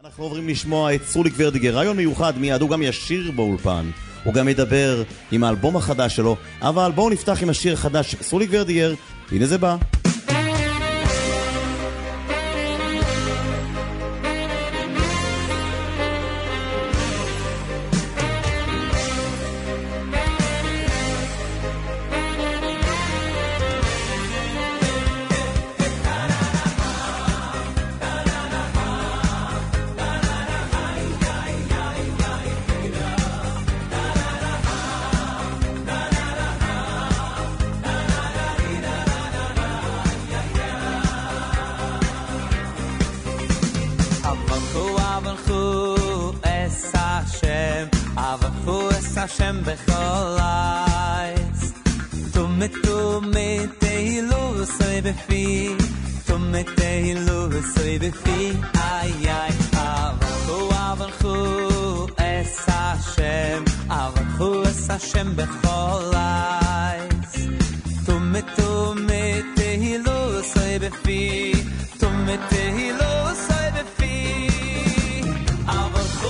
אנחנו עוברים לשמוע את סרוליק ורדיגר, רעיון מיוחד מיד, הוא גם ישיר באולפן, הוא גם ידבר עם האלבום החדש שלו, אבל בואו נפתח עם השיר החדש, סרוליק ורדיגר, הנה זה בא. Hashem b'cholais Tumit teilu soy befi Tumit teilu soy befi Ay ay Avarchu es Hashem b'cholais Tumit teilu soy befi Tumit teilu soy befi Avarchu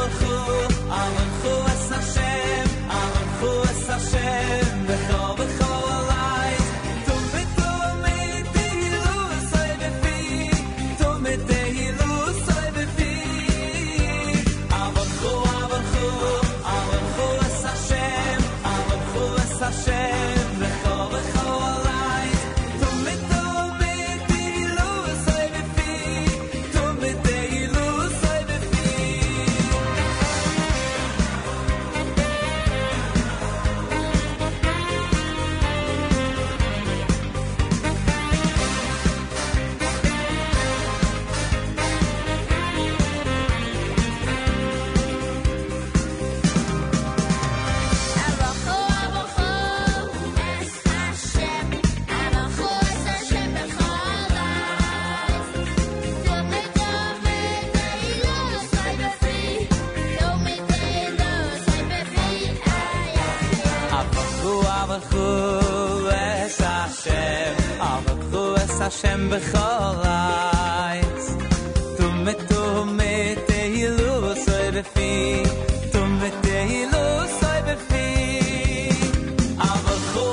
es Hashem b'chol b'cholais Tumit teilu soy befi Tumit teilu soy befi Avarchu es Hashem b'chol b'cholais Tumit teilu soy befi Tumit teilu soy befi Hashem b'cholais Tumit teilu soy befi Tumit teilu soy befi Avarchu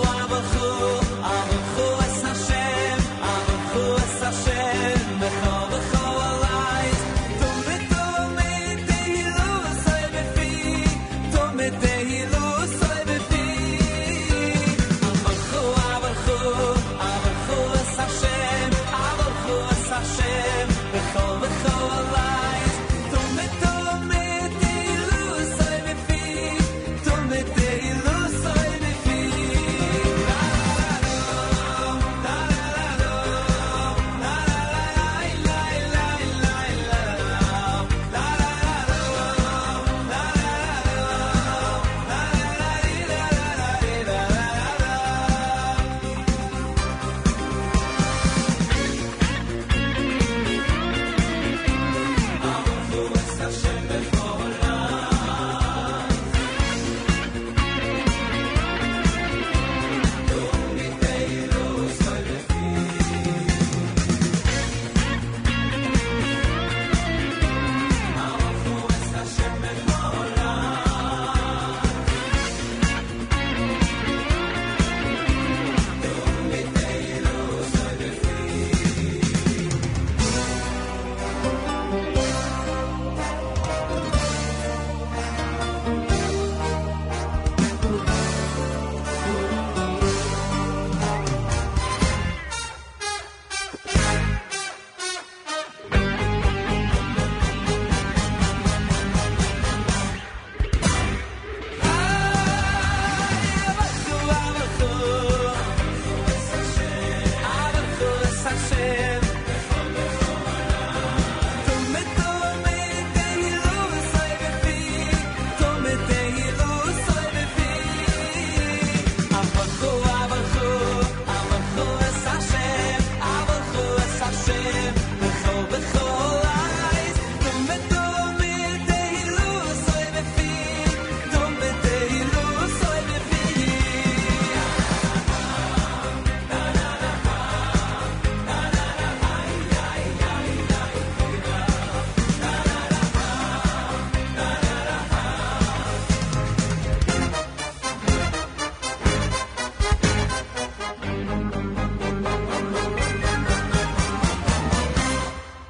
es Hashem b'chol b'cholais Tumit teilu soy befi Tumit teilu soy befi Avarchu es Hashem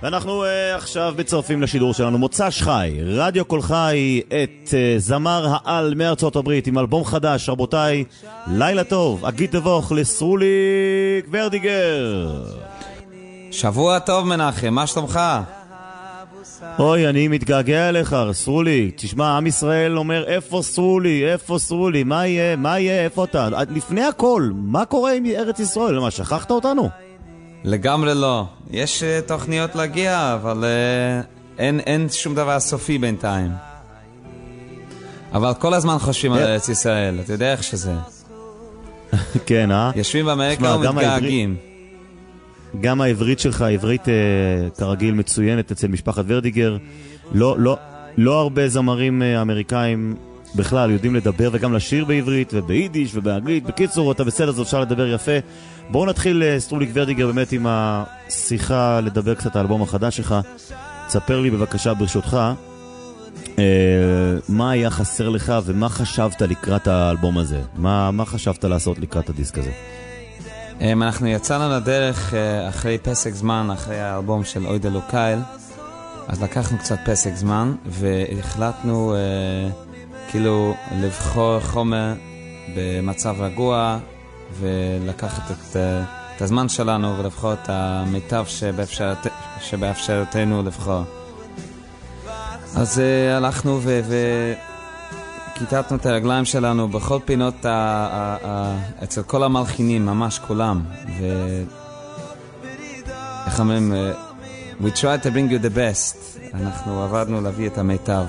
ואנחנו עכשיו מצטרפים לשידור שלנו, מוצ"ש חי, רדיו קול חי, את זמר העל מארצות הברית עם אלבום חדש. רבותיי, לילה טוב, אגיד תבוך לסרוליק ורדיגר. שבוע טוב מנחם, מה שלומך? אוי, אני מתגעגע אליך, סרוליק. תשמע, עם ישראל אומר, איפה סרולי, איפה סרולי, מה יהיה, מה יהיה, איפה אתה? לפני הכל, מה קורה עם ארץ ישראל? מה, שכחת אותנו? לגמרי לא. יש תוכניות להגיע, אבל אין שום דבר סופי בינתיים. אבל כל הזמן חושבים על ארץ ישראל, אתה יודע איך שזה. כן, יושבים באמריקה ומתגעגעים. גם העברית שלך, עברית כרגיל מצוינת אצל משפחת ורדיגר. לא הרבה זמרים אמריקאים בכלל יודעים לדבר וגם לשיר בעברית וביידיש ובאנגלית. בקיצור, אתה בסדר, זאת אפשר לדבר יפה. בואו נתחיל סרוליק ורדיגר באמת עם השיחה, לדבר קצת על האלבום החדש שלך. תספר לי בבקשה ברשותך מה היה חסר לך ומה חשבת לקראת האלבום הזה. מה חשבת לעשות לקראת הדיסק הזה? אנחנו יצאנו לדרך אחרי פסק זמן, אחרי האלבום של אוי דלוקייל, אז לקחנו קצת פסק זמן והחלטנו כאילו לבחור חומר במצב רגוע ולקחת את הזמן שלנו ולבחור את המיטב שבאפשרתנו לבחור. אז הלכנו כיתתנו את הרגליים שלנו בכל פינות אצל כל המלחינים, ממש כולם. איך אומרים? We tried to bring you the best. אנחנו עבדנו להביא את המיטב.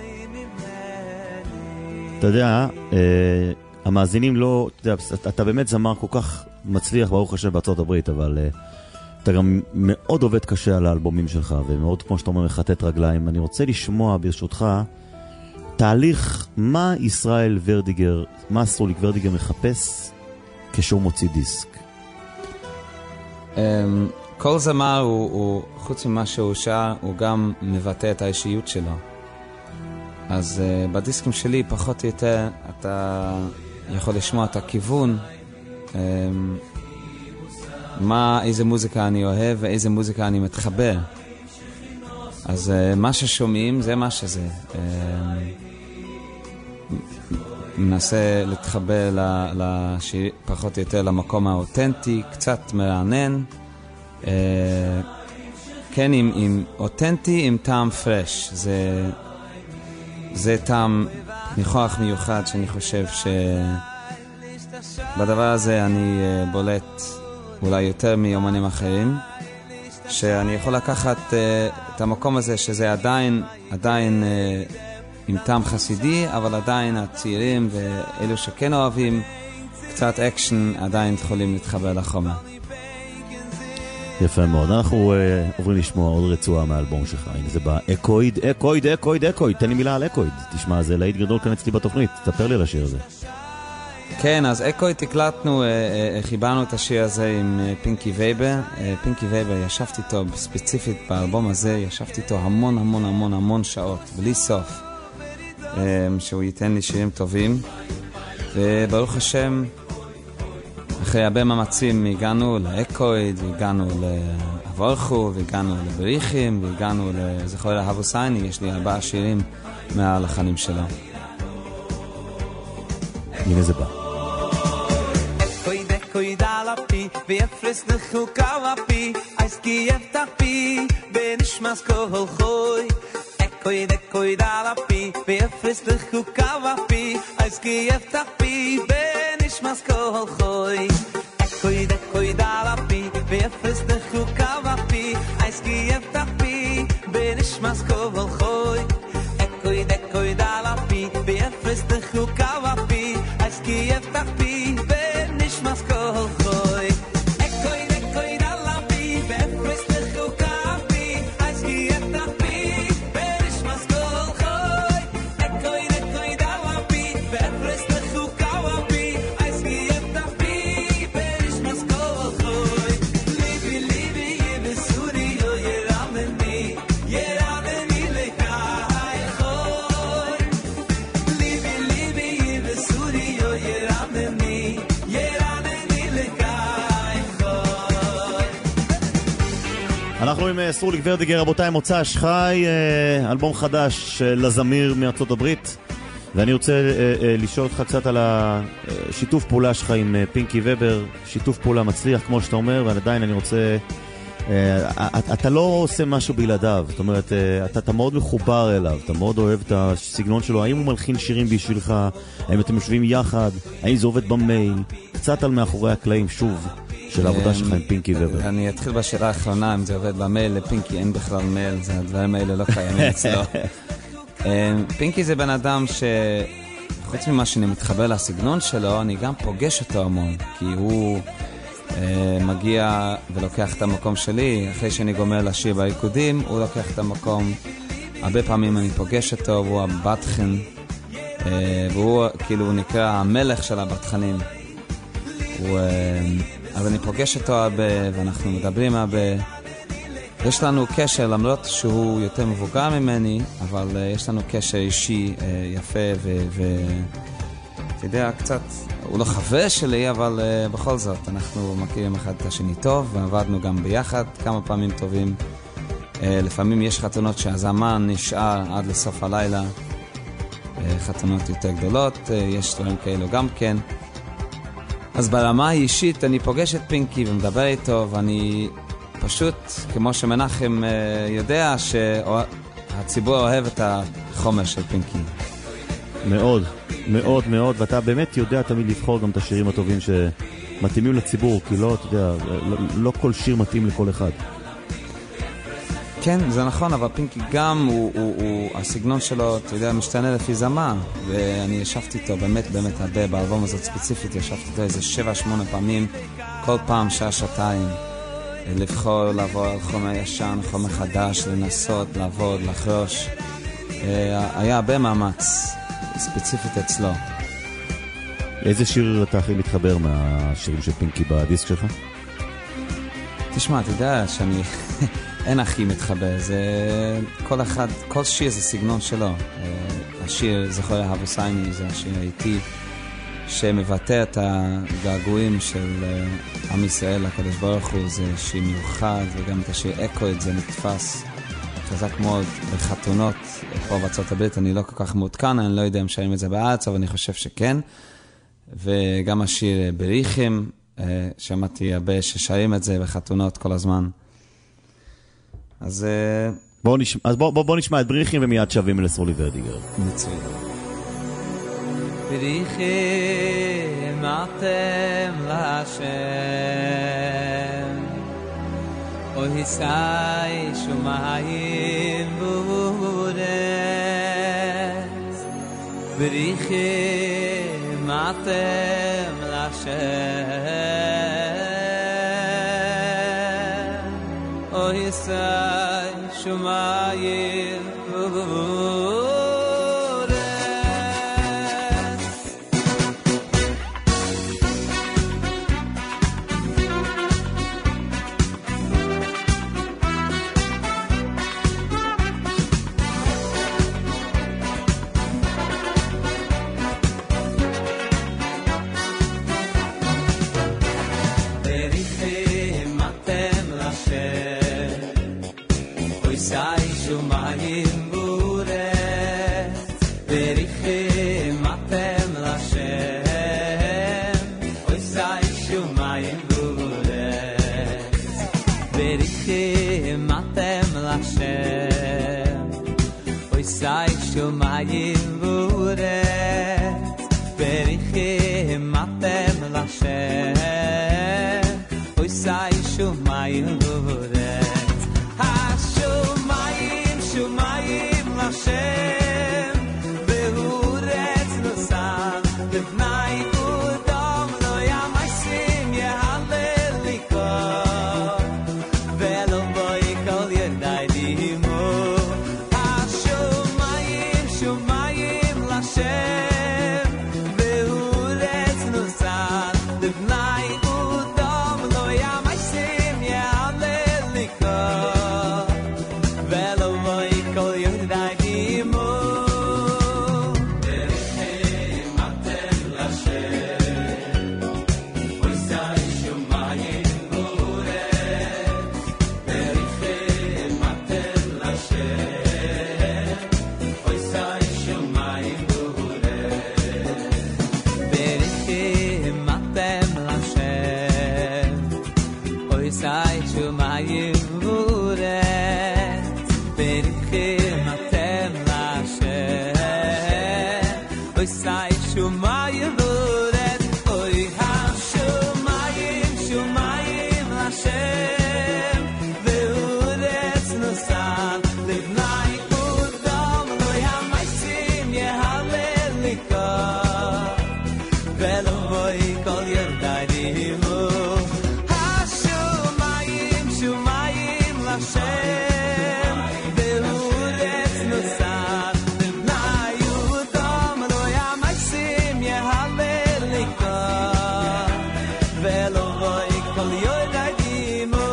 אתה יודע, המאזינים לא, אתה באמת זמר כל כך מצליח ברוך השם בארצות הברית, אבל אתה גם מאוד עובד קשה על האלבומים שלך, ומאוד כמו שאתה אומר מחטט רגליים. אני רוצה לשמוע ברשותך תהליך, מה ישראל ורדיגר, מה סרוליק ורדיגר מחפש כשהוא מוציא דיסק? כל זמר הוא חוץ ממה שהוא שר, הוא גם מבטא את האישיות שלו. אז בדיסקים שלי פחות או יותר אתה יכול לשמוע את הכיוון, איזה מוזיקה אני אוהב ואיזה מוזיקה אני מתחבר. אז מה ששומעים זה מה שזה. מנסה להתחבר פחות או יותר למקום האותנטי, קצת מרענן. כן, עם אותנטי, עם טעם פרש. זה טעם ניחוח מיוחד שאני חושב שבדבר הזה אני בולט אולי יותר מיומנים אחרים, שאני יכול לקחת את המקום הזה שזה עדיין עם טעם חסידי, אבל עדיין הצעירים ואלו שכן אוהבים קצת אקשן עדיין יכולים להתחבר לחומר. יפה מאוד. אנחנו עוברים לשמוע עוד רצועה מהאלבום שלך. הנה זה בא אקויד. תן לי מילה על אקויד. תשמע, זה להיט גדול כאן אצלי בתוכנית. תספר לי על השיר הזה. כן, אז אקויד תקלטנו, חיברנו את השיר הזה עם פינקי וייבר. פינקי וייבר, ישבתי איתו ספציפית באלבום הזה, ישבתי איתו המון שעות, בלי סוף. שהוא ייתן לי שירים טובים, וברוך השם אחרי הרבה מאמצים הגענו לאקויד, והגענו לאבורכו, והגענו לבריחים, והגענו לזכור להבוסייני. יש לי 4 שירים מהלחנים שלו. הנה זה בא. אקויד על הפי ויפרס נחוקה הפי אייסקי יפתחי בנשמס כל חוי. אקויד על הפי ויפרס נחוקה הפי אייסקי יפתחי בנשמס כל חוי. אקויד על הפי ויפרס נחוקה הפי אייסקי יפתחי בנשמס כל חוי. אקויד על הפי ויפרס נחוקה הפי אייסקי יפתחי בנשמס כל חוי. אקויד על הפי ויפרס נחוקה הפי אייסקי יפתחי בנשמס כל חוי. אקויד על הפי ויפרס נחוקה הפי אייסקי יפתחי בנשמס כל חוי. ליבי יבסורי לא ירמני לחי חוי. ליבי יבסורי לא ירמני אנחנו עם סרוליק ורדיגר, רבותיי, מוצ"ש חי, אלבום חדש לזמיר מארצות הברית, ואני רוצה לשאול אותך קצת על השיתוף פעולה שלך עם פינקי ובר, שיתוף פעולה מצליח כמו שאתה אומר, ועדיין אני רוצה, אתה לא עושה משהו בלעדיו, זאת אומרת, אתה מאוד מחובר אליו, אתה מאוד אוהב את הסגנון שלו, האם הוא מלחין שירים בשבילך, האם אתם יושבים יחד, האם זה עובד במייל, קצת על מאחורי הקלעים שוב של העבודה שלך עם פינקי ובר. אני אתחיל בשאלה האחרונה, אם זה עובד במייל, לפינקי אין בכלל מייל, הדברים האלה לא קיימים אצלו. פינקי זה בן אדם שחוץ ממה שאני מתחבר לסגנון שלו, אני גם פוגש אותו המון, כי הוא מגיע ולוקח את המקום שלי, אחרי שאני גומר לשיר בעיקודים, הוא לוקח את המקום, הרבה פעמים אני פוגש אותו, והוא הבטחן, והוא כאילו נקרא המלך של הבטחנים. אז אני פוגש אותו הרבה, ואנחנו מדברים הרבה. יש לנו קשר, למרות שהוא יותר מבוגר ממני, אבל יש לנו קשר אישי יפה, אתה יודע, קצת, הוא לא חבר שלי, אבל בכל זאת, אנחנו מכירים אחד את השני טוב, ועבדנו גם ביחד כמה פעמים טובים. לפעמים יש חתונות שהזמן נשאר עד לסוף הלילה, חתונות יותר גדולות, יש דברים כאלו גם כן. אז ברמה האישית אני פוגש את פינקי ומדבר איתו, ואני פשוט, כמו שמנחם יודע, שהציבור אוהב את החומר של פינקי. מאוד, מאוד מאוד, ואתה באמת יודע תמיד לבחור גם את השירים הטובים שמתאימים לציבור, כי לא, אתה יודע, לא כל שיר מתאים לכל אחד. כן, זה נכון, אבל פינקי גם, הסגנון שלו, אתה יודע, משתנה לפי זמן, ואני ישבתי איתו באמת הרבה, באלבום הזאת ספציפית, ישבתי איתו איזה 7-8 פעמים, כל פעם שעה-שעתיים, לבחור, לעבור על חומר ישן, חומר חדש, לנסות, לעבוד, לחרוש. היה הרבה מאמץ, ספציפית אצלו. איזה שיר אתה הכי מתחבר מהשירים של פינקי בדיסק שלך? תשמע, אתה יודע שאני אין הכי מתחבר, זה כל אחד, כל שיר זה סגנון שלו. השיר זכור אהבוסייני, זה השיר האיטי שמבטא את הגעגועים של עם ישראל לקדוש ברוך הוא, זה שיר מיוחד, וגם את השיר אקו, זה נתפס חזק מאוד בחתונות פה בארצות הברית. אני לא כל כך מעודכן, אני לא יודע אם שרים את זה בארץ, אבל אני חושב שכן. וגם השיר בריחים, שמעתי הרבה ששרים את זה בחתונות כל הזמן. אז בוא נשמע את בריחים ומיד שווים לסרוליק ורדיגר. מצוין. בריחים אתם להשם, אוי שי שומעים בורס. בריחים אתם להשם, אוי שי שומעים בורס. Shumayim vuret, berichim atem lashem. Oy say shumayim vuret, ha shumayim shumayim lashem. Vuret nusan, b'nai udam lo yamasim yehaleliko, velo boy kol yedai dimo. Velo voi kol yudai dimo. shumayim vodet oy ha shumayim shumayim Hashem ve'uretz nosan livnai udam lo yamaisim yehalelika ve'lovoi kol yerdaidimu ha shumayim shumayim Hashem ve'uretz nosan livnai udam lo yamaisim yehalelika ve'lovoi kol yerdaidimu.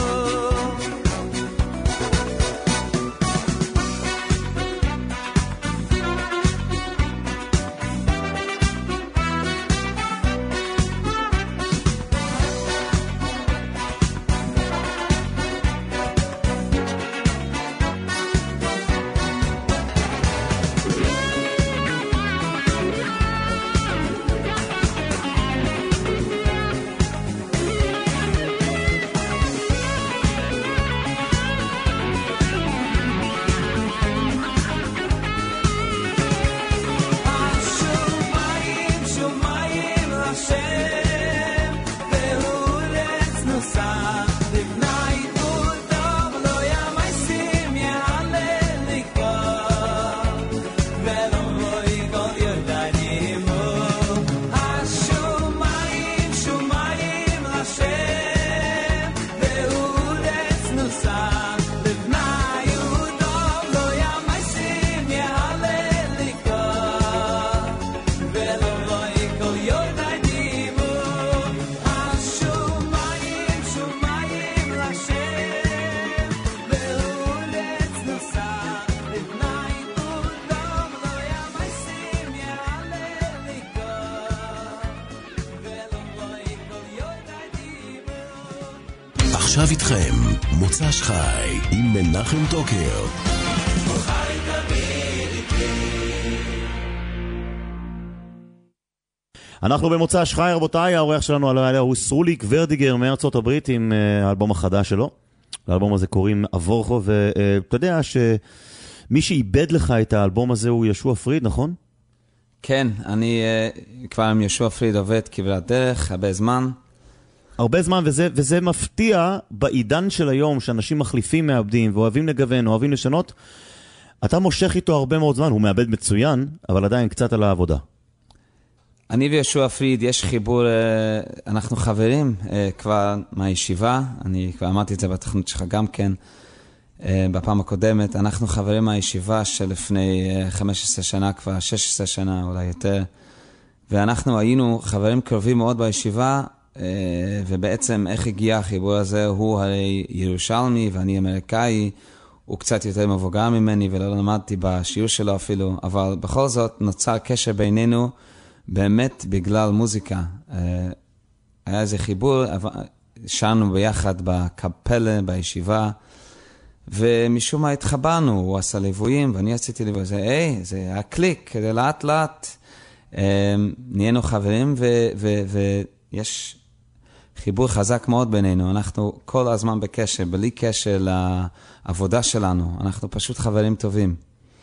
shumayim shumayim Hashem ve'uretz nosan livnai udam lo yamaisim yehalelika ve'lovoi kol yerdaidimu shumayim shumayim Hashem ve'uretz nosan livnai udam lo yamaisim yehalelika ve'lovoi kol yerdaidimu shumayim shumayim Hashem ve'uretz nosan livnai udam lo yamaisim yehalelika ve'lovoi kol yerdaidimu. עכשיו איתכם מוצ"ש חי עם מנחם טוקר. אנחנו במוצ"ש חי, רבותיי, האורח שלנו על הלילה הוא סרוליק ורדיגר מארצות הברית עם האלבום החדש שלו. לאלבום הזה קוראים אבורכו, ואתה יודע שמי שאיבד לך את האלבום הזה הוא ישוע פריד, נכון? כן, אני כבר עם ישוע פריד עובד כברת דרך, הרבה זמן. הרבה זמן, וזה מפתיע בעידן של היום, שאנשים מחליפים מאבדים ואוהבים לגוון, אוהבים לשנות. אתה מושך איתו הרבה מאוד זמן, הוא מאבד מצוין, אבל עדיין קצת על העבודה. אני וישוע פריד, יש חיבור, אנחנו חברים כבר מהישיבה, אני כבר אמרתי את זה בתכנות שלך גם כן, בפעם הקודמת, אנחנו חברים מהישיבה שלפני 15 שנה, כבר 16 שנה, אולי יותר, ואנחנו היינו חברים קרובים מאוד בישיבה, ובעצם איך הגיע החיבור הזה, הוא הרי ירושלמי ואני אמריקאי, הוא קצת יותר מבוגר ממני ולא למדתי בשיעור שלו אפילו, אבל בכל זאת נוצר קשר בינינו באמת בגלל מוזיקה. היה איזה חיבור, שרנו ביחד בקפלה, בישיבה, ומשום מה התחברנו, הוא עשה ליוויים ואני עשיתי ליווי, זה היה קליק, כדי לאט לאט נהיינו חברים ויש חיבור חזק מאוד בינינו, אנחנו כל הזמן בקשר, בלי קשר לעבודה שלנו, אנחנו פשוט חברים טובים.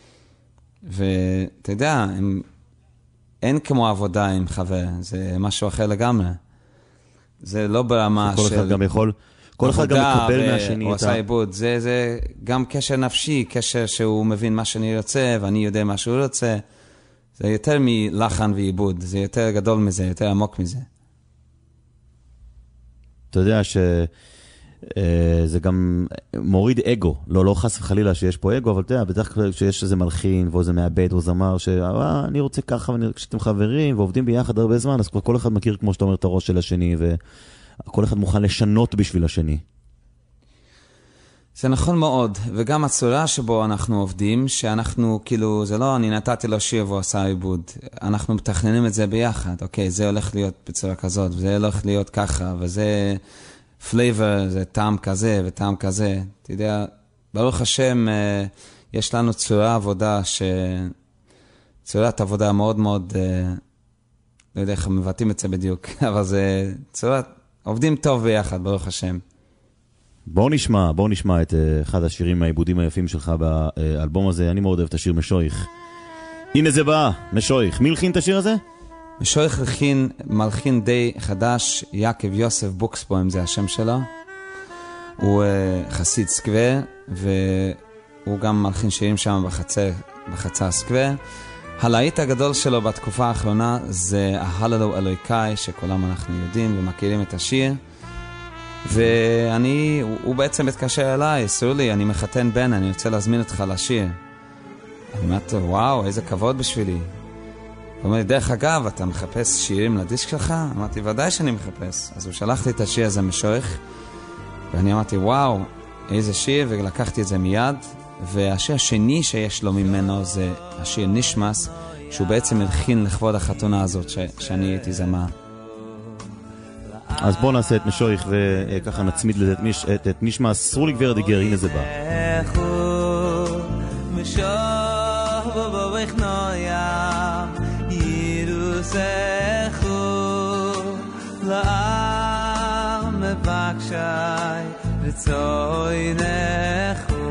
ואתה יודע, אין כמו עבודה עם חבר, זה משהו אחר לגמרי. זה לא ברמה של... כל אחד גם יכול, כל אחד גם מקבל מהשני. הוא עשה עיבוד, זה גם קשר נפשי, קשר שהוא מבין מה שאני רוצה, ואני יודע מה שהוא רוצה. זה יותר מלחן ועיבוד, זה יותר גדול מזה, יותר עמוק מזה. אתה יודע שזה גם מוריד אגו, לא חס וחלילה שיש פה אגו, אבל אתה יודע, בדרך כלל שיש איזה מלחין, או איזה מעבד, או זמר, שאני רוצה ככה, כשאתם חברים ועובדים ביחד הרבה זמן, אז כבר כל אחד מכיר, כמו שאתה אומר, את הראש של השני, וכל אחד מוכן לשנות בשביל השני. זה נכון מאוד, וגם הצורה שבו אנחנו עובדים, שאנחנו כאילו, זה לא, אני נתתי לו שיר והוא עשה עיבוד, אנחנו מתכננים את זה ביחד, אוקיי, זה הולך להיות בצורה כזאת, וזה הולך להיות ככה, וזה פלייבר, זה טעם כזה וטעם כזה, אתה יודע, ברוך השם, יש לנו צורה עבודה, צורת עבודה מאוד מאוד, לא יודע איך מבטאים את זה בדיוק, אבל זה צורת, עובדים טוב ביחד, ברוך השם. בואו נשמע את אחד השירים העיבודים היפים שלך באלבום הזה. אני מאוד אוהב את השיר משויך. הנה זה בא, משויך. מי הלחין את השיר הזה? משויך מלחין די חדש, יעקב יוסף בוקסבוים זה השם שלו. הוא חסיד סקווה, והוא גם מלחין שירים שם בחצר סקווה. הלהיט הגדול שלו בתקופה האחרונה זה ההללו אלוהיקאי, שכולם אנחנו יודעים ומכירים את השיר. הוא בעצם מתקשר אליי, סולי, אני מחתן בן, אני רוצה להזמין אותך לשיר. אני אמרתי, וואו, איזה כבוד בשבילי. הוא אומר לי, דרך אגב, אתה מחפש שירים לדיסק שלך? אמרתי, ודאי שאני מחפש. אז הוא שלח לי את השיר הזה משויך, ואני אמרתי, וואו, איזה שיר, ולקחתי את זה מיד. והשיר השני שיש לו ממנו זה השיר נשמס, שהוא בעצם הלחין לכבוד החתונה הזאת שאני הייתי זמר. אז בואו נעשה את משויך וככה נצמיד לזה את נשמס. סרוליק ורדיגר, הנה זה בא. מבקשי רצוי נחו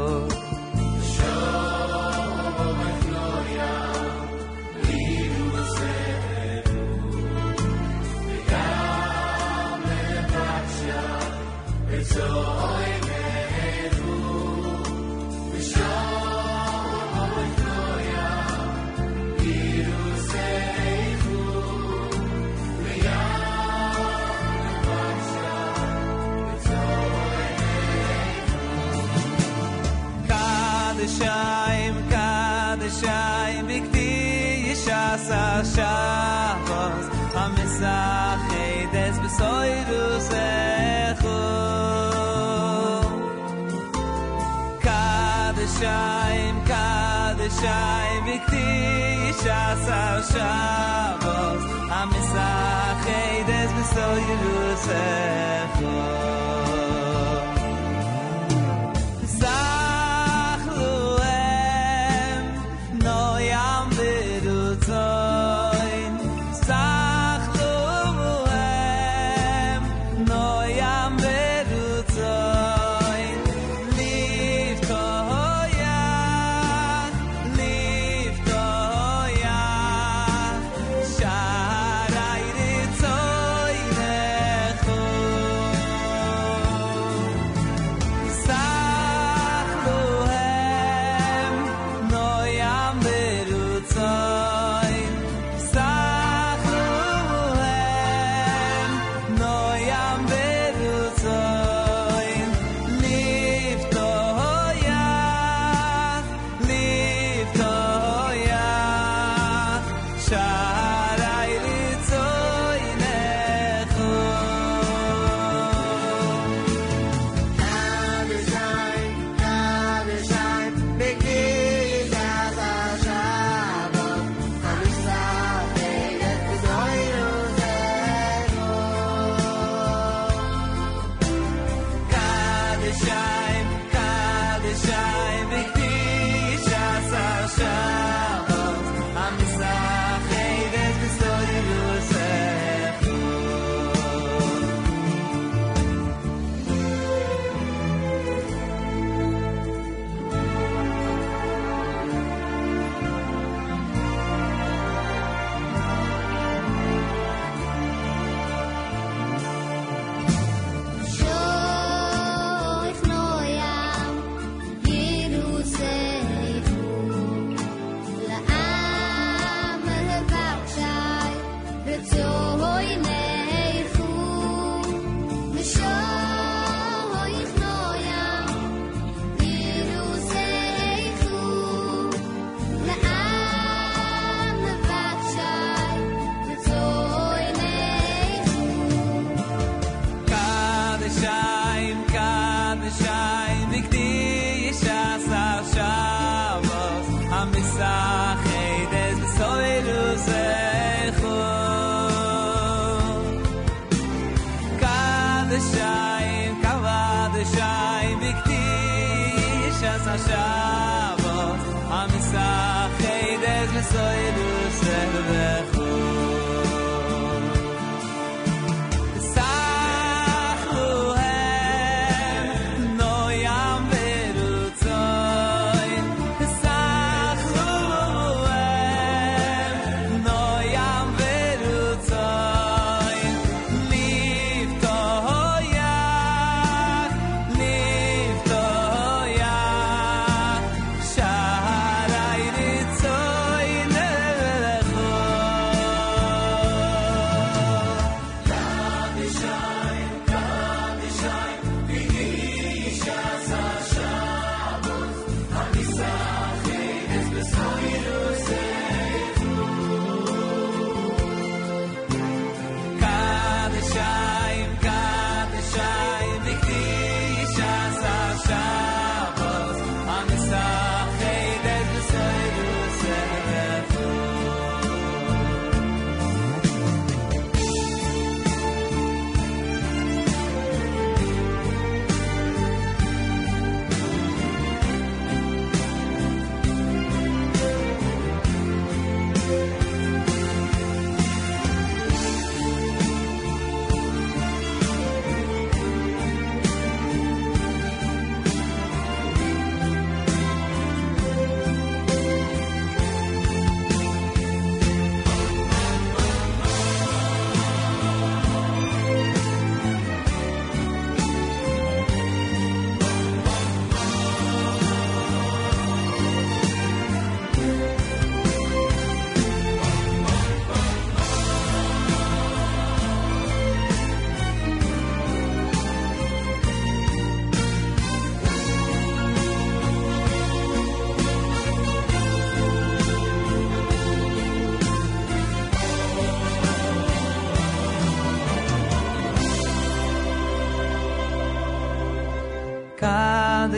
Kadeshayim Bikti Yishasa Shabbos HaMesachedes B'Soirus Echo Kadeshayim Bikti Yishasa Shabbos HaMesachedes B'Soirus Echo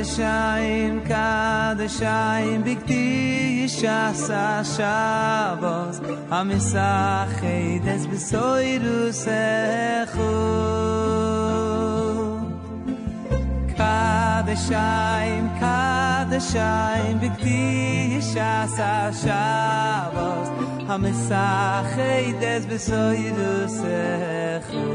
Kadeshayim, Kadeshayim, B'Kdishasa Shabbos, HaMesachedes B'Soirusechu. Kadeshayim, Kadeshayim, B'Kdishasa Shabbos, HaMesachedes B'Soirusechu.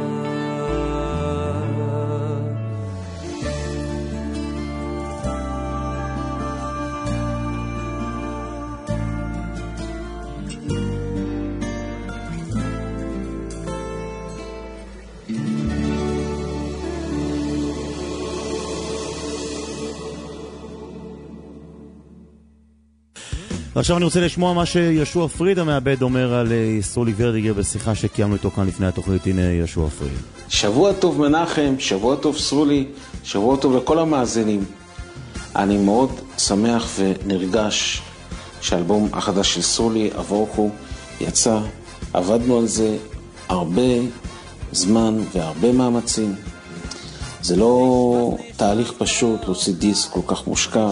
ועכשיו אני רוצה לשמוע מה שישוע פריד המעבד אומר על סרולי ורדיגר בשיחה שקיימנו איתו כאן לפני התוכנית. הנה ישוע פריד. שבוע טוב מנחם, שבוע טוב סרולי, שבוע טוב לכל המאזינים. אני מאוד שמח ונרגש שהאלבום החדש של סרולי, אבורכו, יצא. עבדנו על זה הרבה זמן והרבה מאמצים. זה לא תהליך פשוט, להוציא דיסק כל כך מושקע.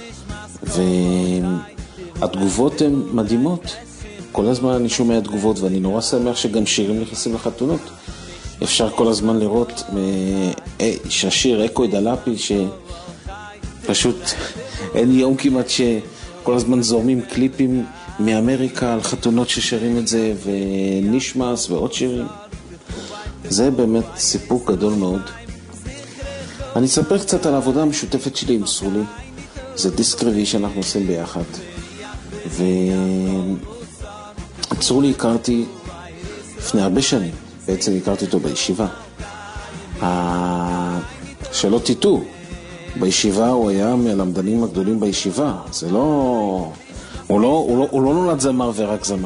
והתגובות הן מדהימות. כל הזמן אני שומע תגובות, ואני נורא שמח שגם שירים נכנסים לחתונות. אפשר כל הזמן לראות שהשיר אקו דלאפי, שפשוט אין יום כמעט שכל הזמן זורמים קליפים מאמריקה על חתונות ששרים את זה, ונשמס ועוד שירים. זה באמת סיפוק גדול מאוד. אני אספר קצת על העבודה המשותפת שלי עם סרולי. זה דיסק רביעי שאנחנו עושים ביחד. סרולי הכרתי לפני הרבה שנים. בעצם הכרתי אותו בישיבה. שלא תיתו, בישיבה הוא היה מהלמדנים הגדולים בישיבה. זה לא... הוא לא נולד זמר ורק זמר.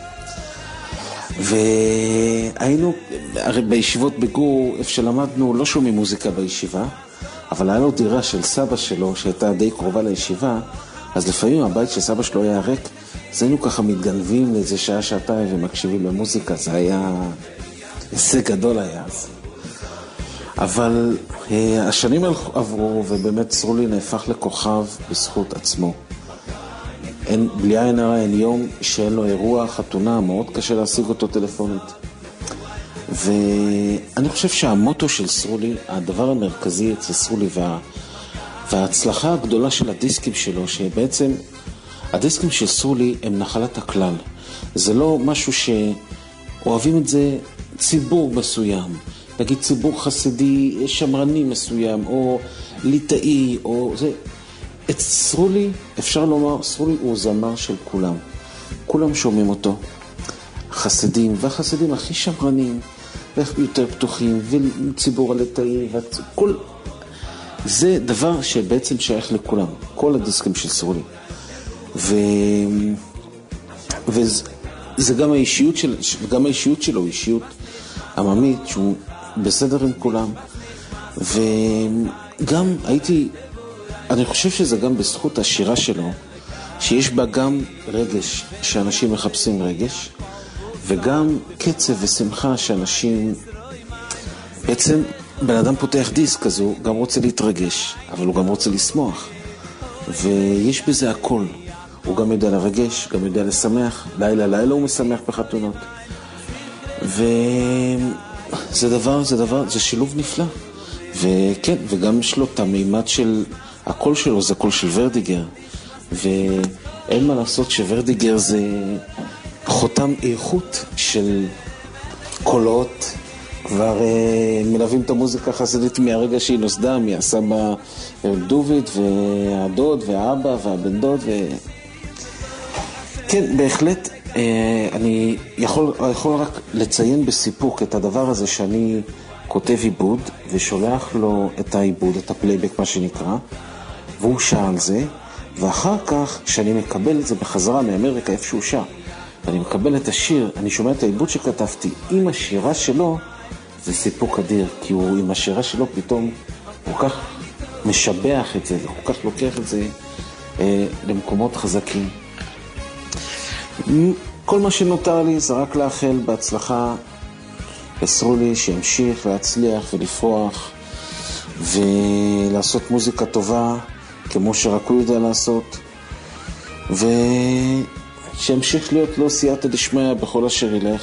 והיינו, הרי בישיבות בגור, איפה שלמדנו, לא שומעים מוזיקה בישיבה, אבל היה לו דירה של סבא שלו, שהייתה די קרובה לישיבה, אז לפעמים הבית של סבא שלו היה ריק, אז היינו ככה מתגנבים לאיזה שעה, שעתיים ומקשיבים למוזיקה, זה היה הישג גדול היה אז. אבל השנים עברו, ובאמת סרולי נהפך לכוכב בזכות עצמו. בלי עין הרע, אין יום שאין לו אירוע, חתונה, מאוד קשה להשיג אותו טלפונית. ואני חושב שהמוטו של סרולי, הדבר המרכזי אצל סרולי וההצלחה הגדולה של הדיסקים שלו, שבעצם הדיסקים של סרולי הם נחלת הכלל. זה לא משהו שאוהבים את זה ציבור מסוים, נגיד ציבור חסידי, שמרני מסוים, או ליטאי, או זה... את סרולי, אפשר לומר, סרולי הוא זמר של כולם. כולם שומעים אותו. חסידים, והחסידים הכי שמרנים, ויותר פתוחים, וציבור הליטאי, וכל... זה דבר שבעצם שייך לכולם. כל הדיסקים של סרולי. וזה גם האישיות שלו, אישיות עממית, שהוא בסדר עם כולם. וגם אני חושב שזה גם בזכות השירה שלו, שיש בה גם רגש, שאנשים מחפשים רגש, וגם קצב ושמחה שאנשים... בעצם בן אדם פותח דיסק, אז הוא גם רוצה להתרגש, אבל הוא גם רוצה לשמוח. ויש בזה הכל. הוא גם יודע לרגש, גם יודע לשמח. לילה הוא משמח בחתונות. זה שילוב נפלא. וכן, וגם יש לו את המימד של... הקול שלו זה קול של ורדיגר, ואין מה לעשות שוורדיגר זה חותם איכות של קולות, כבר מלווים את המוזיקה החסידית מהרגע שהיא נוסדה, מהסבא דוד והדוד והאבא והבן דוד, כן, בהחלט אני יכול רק לציין בסיפוק את הדבר הזה שאני כותב עיבוד ושולח לו את העיבוד, את הפלייבק מה שנקרא, והוא שר על זה, ואחר כך שאני מקבל את זה בחזרה מאמריקה איפה שהוא שר, ואני מקבל את השיר, אני שומע את העיבוד שכתבתי עם השירה שלו, זה סיפוק אדיר, כי הוא עם השירה שלו פתאום כל כך משבח את זה, וכל כך לוקח את זה למקומות חזקים. כל מה שנותר לי זה רק לאחל בהצלחה לסרולי, שימשיך להצליח ולפרוח, ולעשות מוזיקה טובה כמו שרק הוא יודע לעשות, ושימשיך להיות לו סייעתא דשמיא בכל אשר ילך.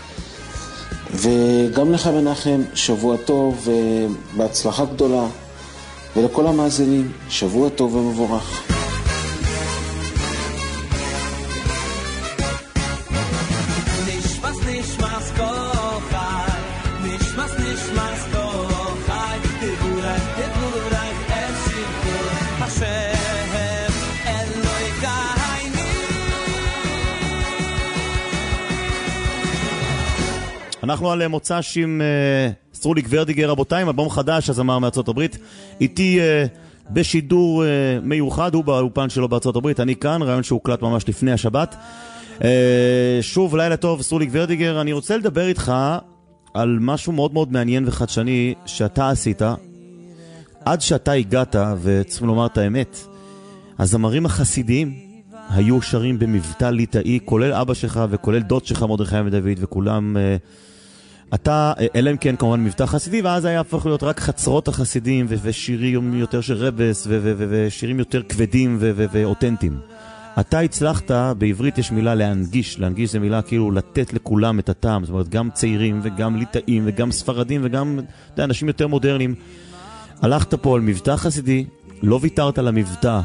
וגם לך מנחם, שבוע טוב ובהצלחה גדולה, ולכל המאזינים, שבוע טוב ומבורך. אנחנו על מוצ"ש עם סטרוליק ורדיגר, רבותיי, אלבום חדש, הזמר מארצות הברית. איתי בשידור מיוחד, הוא באולפן שלו בארצות הברית, אני כאן, רעיון שהוקלט ממש לפני השבת. שוב, לילה טוב, סטרוליק ורדיגר. אני רוצה לדבר איתך על משהו מאוד מאוד מעניין וחדשני שאתה עשית. עד שאתה הגעת, וצריכים לומר את האמת, הזמרים החסידיים היו שרים במבטא ליטאי, כולל אבא שלך וכולל דוד שלך מרדכי ודוד, וכולם... אתה, אלא אם כן כמובן מבטא חסידי, ואז היה הפך להיות רק חצרות החסידים, ושירים יותר של רבס, ושירים יותר כבדים ואותנטיים. אתה הצלחת, בעברית יש מילה להנגיש, להנגיש זה מילה כאילו לתת לכולם את הטעם, זאת אומרת גם צעירים וגם ליטאים וגם ספרדים וגם אנשים יותר מודרניים. הלכת פה על מבטא חסידי, לא ויתרת על המבטא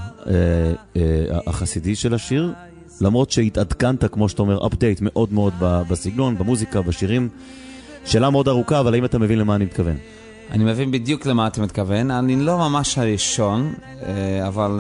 החסידי של השיר, למרות שהתעדכנת, כמו שאתה אומר, update מאוד מאוד בסגנון, במוזיקה, בשירים. שאלה מאוד ארוכה, אבל האם אתה מבין למה אני מתכוון? אני מבין בדיוק למה אתה מתכוון. אני לא ממש הראשון, אבל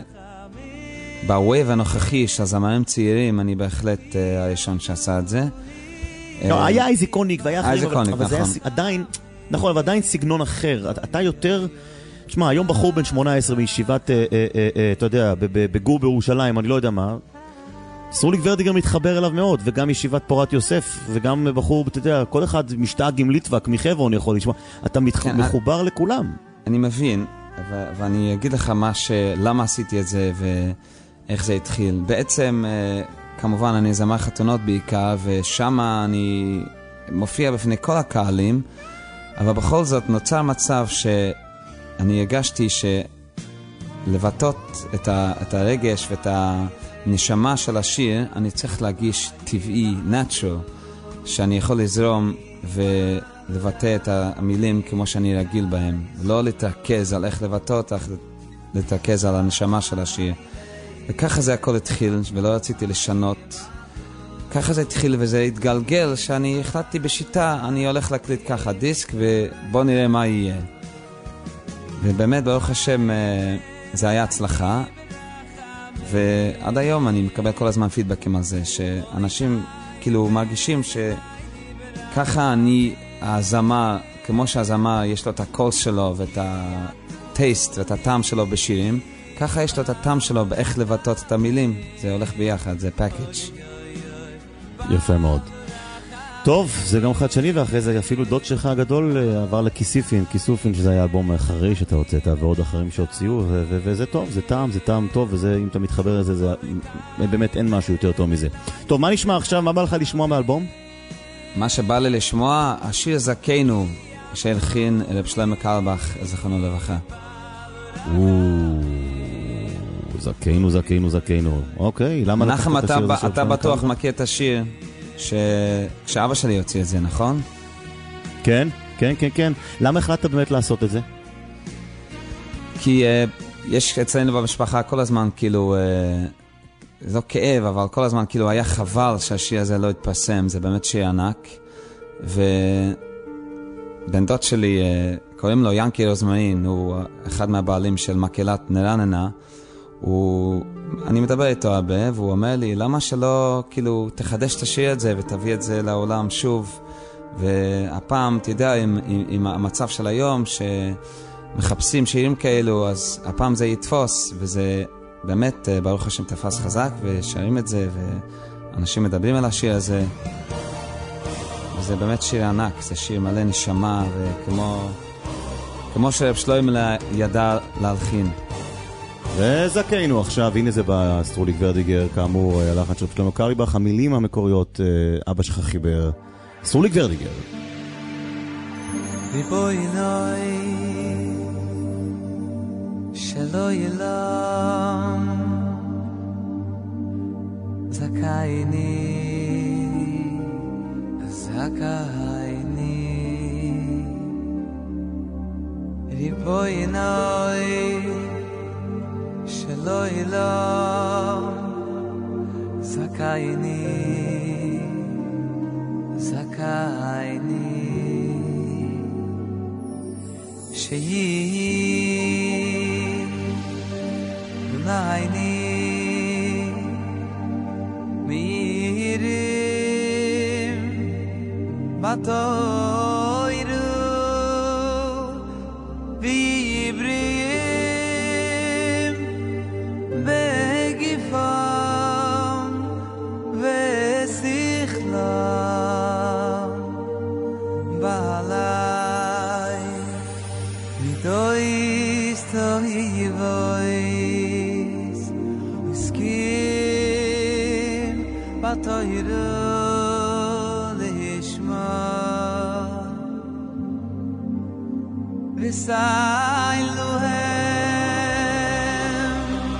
בווייב הנוכחי של הזמרים צעירים, אני בהחלט הראשון שעשה את זה. היה איזיקוניק והיה אחרים, אבל זה היה נכון. עדיין, נכון, אבל עדיין סגנון אחר. אתה יותר, תשמע, היום בחור בן 18 בישיבת, אתה יודע, בגור בירושלים, אני לא יודע מה, סטרוליק ורדיגר מתחבר אליו מאוד, וגם ישיבת פורת יוסף, וגם בחור, אתה יודע, כל אחד משתג עם ליטבק, מחברון יכול לשמוע, אתה מחובר לכולם. אני מבין, ואני אגיד לך למה עשיתי את זה ואיך זה התחיל. בעצם, כמובן, אני זמר חתונות בעיקר, ושם אני מופיע בפני כל הקהלים, אבל בכל זאת נוצר מצב שאני הגשתי שלבטאות את הרגש ואת הנשמה של השיר, אני צריך להגיש טבעי, natural, שאני יכול לזרום ולבטא את המילים כמו שאני רגיל בהם. לא להתרכז על איך לבטא אותך, להתרכז על הנשמה של השיר. וככה זה הכל התחיל, ולא רציתי לשנות. ככה זה התחיל וזה התגלגל, שאני החלטתי בשיטה, אני הולך להקליט ככה דיסק, ובוא נראה מה יהיה. ובאמת, ברוך השם, זה היה הצלחה. ועד היום אני מקבל כל הזמן פידבקים על זה, שאנשים כאילו מרגישים שככה אני, הזמר, כמו שהזמר יש לו את הקול שלו ואת הטייסט ואת הטעם שלו בשירים, ככה יש לו את הטעם שלו באיך לבטאות את המילים. זה הולך ביחד, זה פאקג'. יפה מאוד. טוב, זה גם חדשני, ואחרי זה אפילו דוד שלך הגדול עבר לכיסופין, שזה היה אלבום אחרי שאתה הוצאת, ועוד אחרים שהוציאו, וזה טוב, זה טעם טוב, וזה, אם אתה מתחבר לזה, זה באמת אין משהו יותר טוב מזה. טוב, מה נשמע עכשיו? מה בא לך לשמוע מאלבום? מה שבא לי לשמוע, השיר זכינו, שהלחין רב שלמה קרליבך, זכרונו לברכה. זכינו. אוקיי, למה נחם, אתה בטוח מכיר את השיר כשאבא שלי הוציא את זה, נכון? כן. למה החלטת באמת לעשות את זה? כי יש אצלנו במשפחה כל הזמן כאילו, זה לא כאב, אבל כל הזמן כאילו היה חבל שהשיר הזה לא התפרסם. זה באמת שיר ענק. ובן דוד שלי, קוראים לו ינקי רוזמרין, הוא אחד מהבעלים של מקהלת נרננה. אני מדבר איתו הרבה, והוא אומר לי, למה שלא כאילו תחדש את השיר הזה ותביא את זה לעולם שוב? והפעם, אתה יודע, עם המצב של היום שמחפשים שירים כאלו, אז הפעם זה יתפוס, וזה באמת, ברוך השם, תפס חזק, ושרים את זה, ואנשים מדברים על השיר הזה. וזה באמת שיר ענק, זה שיר מלא נשמה, וכמו שרב שלמה ידע להלחין. וזכינו עכשיו, הנה זה בסטרוליק ורדיגר, כאמור, הלחן של שלמה קרליבך, המילים המקוריות, אבא שלך חיבר, סטרוליק ורדיגר. ריבוי נוי שלא ילום זכייני ריבוינוי שלא ילום זכייני שיהי גולייני מירים בתוירו ויברים בגפם ושכלם בעלי מידויס תויבויס וסכים בתוירו וסייluhem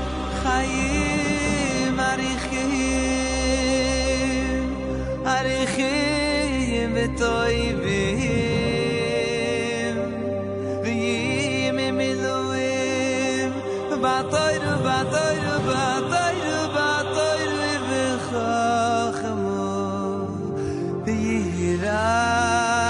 חיים אריכים וטויבים וימים מילואים בתוירו וחכמו ויראה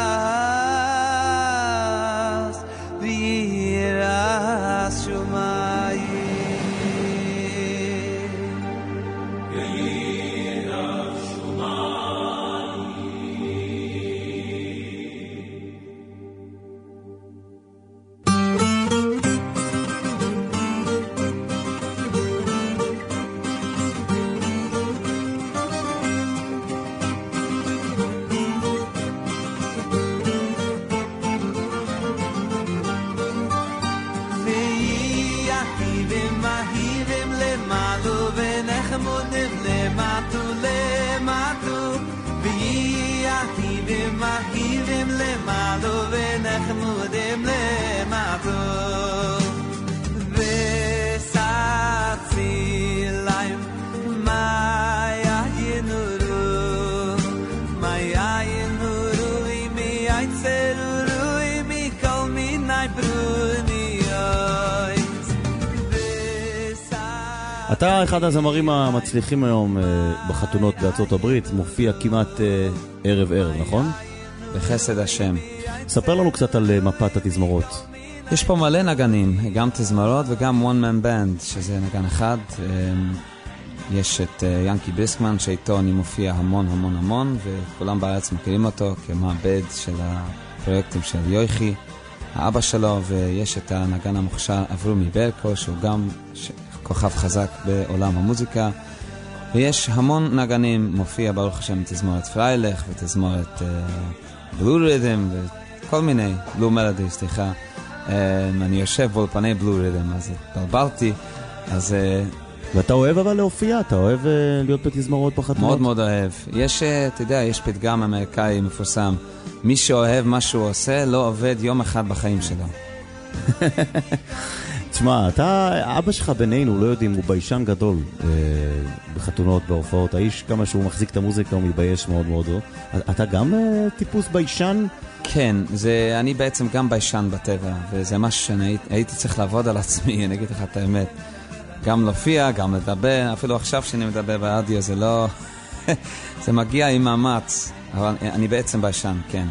מהירים למעלו ונחמודים למטו וסצי להם מה ינורו אימי יצרו אימי כל מיני ברוניות אתה אחד הזמרים המצליחים היום בחתונות בארצות הברית, מופיע כמעט ערב, נכון? בחסד השם. ספר לנו קצת על מפת התזמורות. יש פה מלא נגנים, גם תזמורות וגם one man band, שזה נגן אחד. יש את ינקי ביסקמן, שאיתו אני מופיע המון, וכולם בארץ מכירים אותו כמעבד של הפרויקטים של יויכי, האבא שלו, ויש את הנגן המוכשר אברומי ברקו, שהוא גם כוכב חזק בעולם המוזיקה. ויש המון נגנים, מופיע ברוך השם תזמורת פריילך ותזמורת בלו רידם וכל מיני, בלו מלודי, סליחה. אני יושב באולפני בלו רידם, אז התבלבלתי. ואתה אוהב אבל להופיע? אתה אוהב להיות בתזמורות בחתונות? מאוד מאוד אוהב. יש, אתה יודע, יש פתגם אמריקאי מפורסם, מי שאוהב מה שהוא עושה לא עובד יום אחד בחיים שלו. תשמע, אבא שלך בינינו, לא יודעים, הוא ביישן גדול בחתונות, בהופעות. האיש, כמה שהוא מחזיק את המוזיקה, הוא מתבייש מאוד מאוד. אתה גם טיפוס ביישן? כן, אני בעצם גם ביישן בטבע, וזה משהו שאני הייתי צריך לעבוד על עצמי, אני אגיד לך את האמת. גם להופיע, גם לדבר, אפילו עכשיו שאני מדבר ברדיו, זה לא... זה מגיע עם מאמץ, אבל אני בעצם ביישן, כן.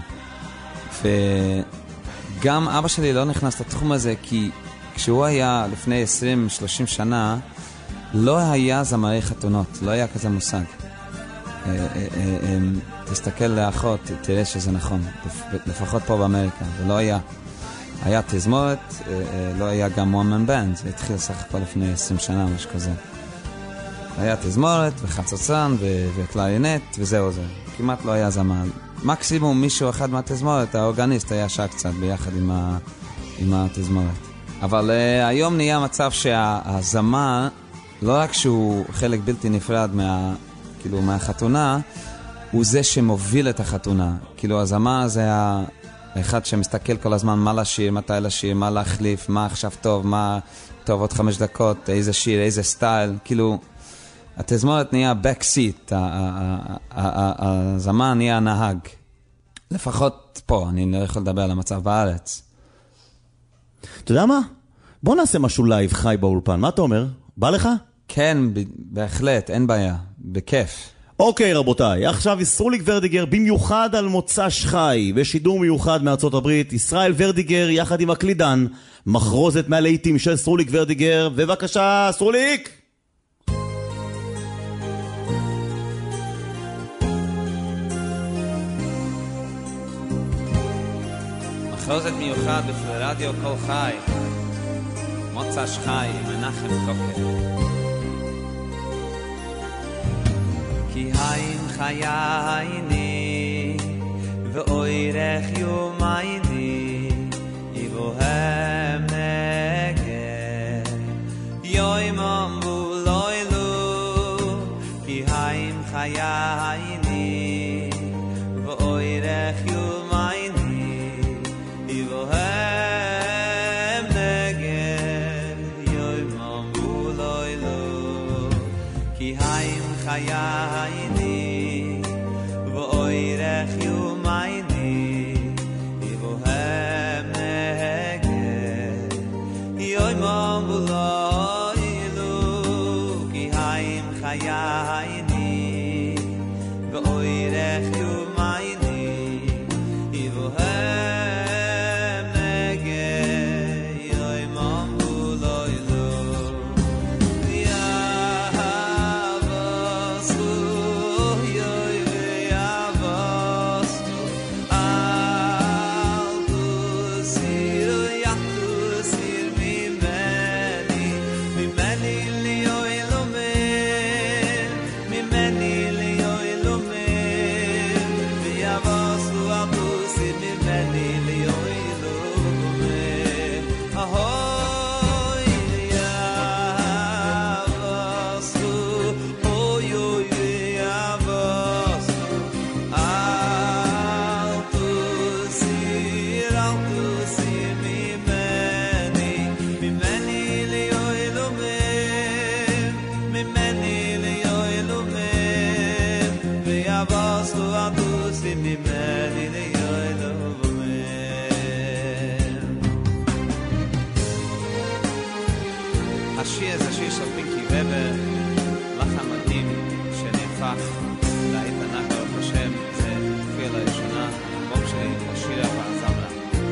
וגם אבא שלי לא נכנס לתחום הזה, כי כשהוא היה לפני 20-30 שנה, לא היה זמרי חתונות, לא היה כזה מושג. תסתכל לאחות, תראה שזה נכון, לפחות פה באמריקה, זה לא היה. היה תזמורת, לא היה גם one man band, זה התחיל סך הכל לפני 20 שנה, משהו כזה. היה תזמורת וחצוצן וקלרינט וזהו זה. כמעט לא היה זמר. מקסימום מישהו אחד מהתזמורת, האורגניסט היה שר קצת ביחד עם התזמורת. אבל היום נהיה מצב שהזמר, לא רק שהוא חלק בלתי נפרד מהחתונה, הוא זה שמוביל את החתונה. כאילו הזמר זה האחד שמסתכל כל הזמן מה לשיר, מתי לשיר, מה להחליף, מה עכשיו טוב, מה טוב, עוד 5 דקות, איזה שיר, איזה סטייל, כאילו, התזמורת נהיה backseat, הזמן נהיה הנהג. לפחות פה, אני לא יכול לדבר על המצב בארץ. אתה יודע מה? בוא נעשה משהו לייב חי באולפן, מה אתה אומר? בא לך? כן, בהחלט, אין בעיה, בכיף. אוקיי רבותיי, עכשיו ישרוליק ורדיגר במיוחד על מוצ"ש חי, בשידור מיוחד מארצות הברית, ישראל ורדיגר יחד עם הקלידן, מחרוזת מהלהיטים של ישרוליק ורדיגר, בבקשה ישרוליק! מחרוזת מיוחד ברדיו כל חי, מוצ"ש חי, מנחם טוקר. כי הים חייני ואוירך יומייני יבוהם נגר יום אמבולוילו כי הים חייני ואוירך יומייני יבוהם נגר יום אמבולוילו כי הים חייני ואוירך יומייני יבוהם נגר יום אמבולוילו כי הים חייני ואוירך יומייני יבוהם נגר יום אמבולוילו השיר זה שיר של פינקי ובר, לחן מדהים שנהפך להיט ענק ברוך השם, זה הופיע לראשונה, המבוק שלי, השירה והזמרה.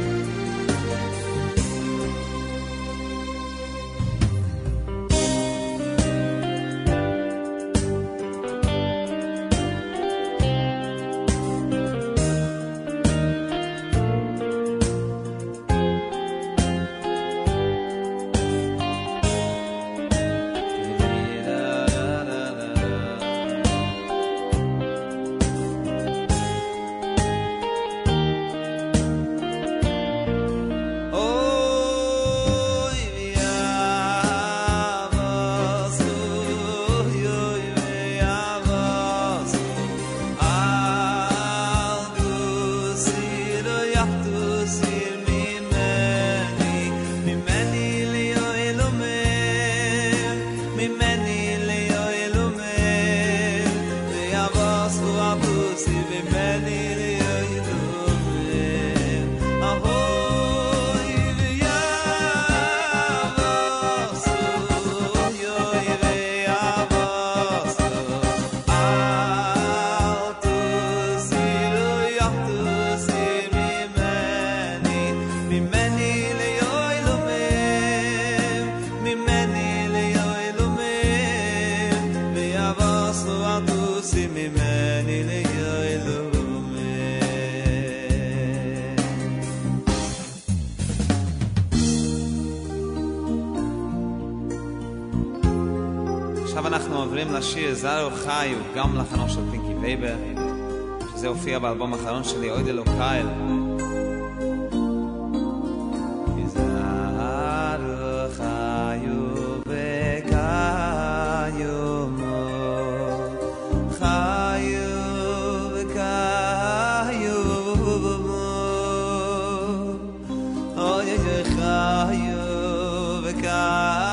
עכשיו אנחנו עוברים לשיר זרו חי, הוא גם לחנו של פינקי וייבר, שזה הופיע באלבום האחרון שלי, אוי דלו קייל. זרו חיו וקיומו, חיו וקיומו, אוי חיו וקיומו,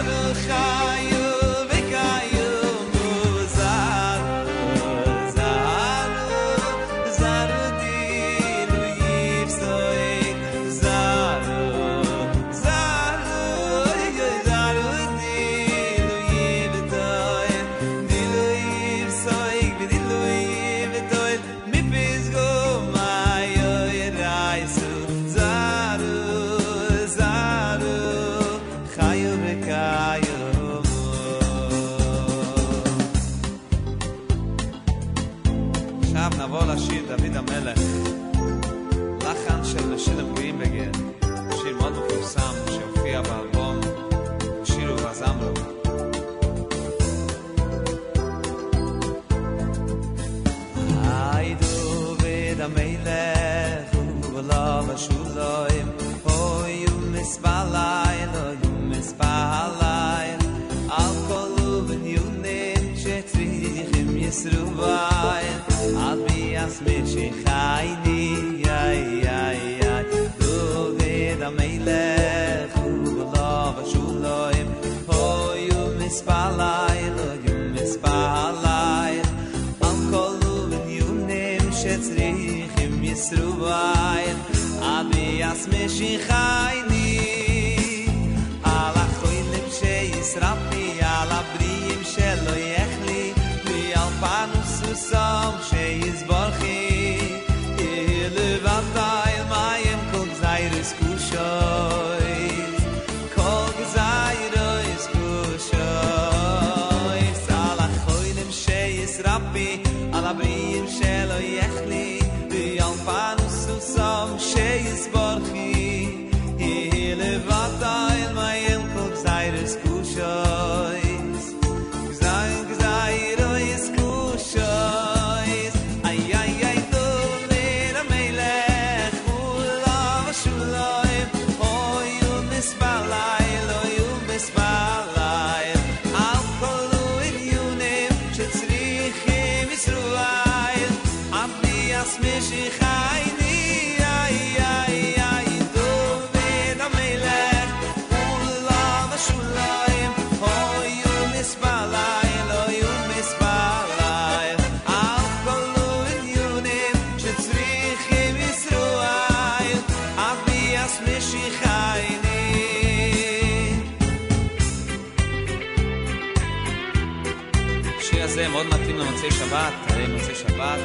מאוד מתאים למוצאי שבת, הרי מוצאי שבת,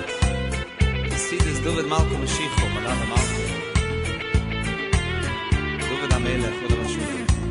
חסידס דוד מלכו משיחו, בלב המלכו, דוד המלך, עוד המשהו.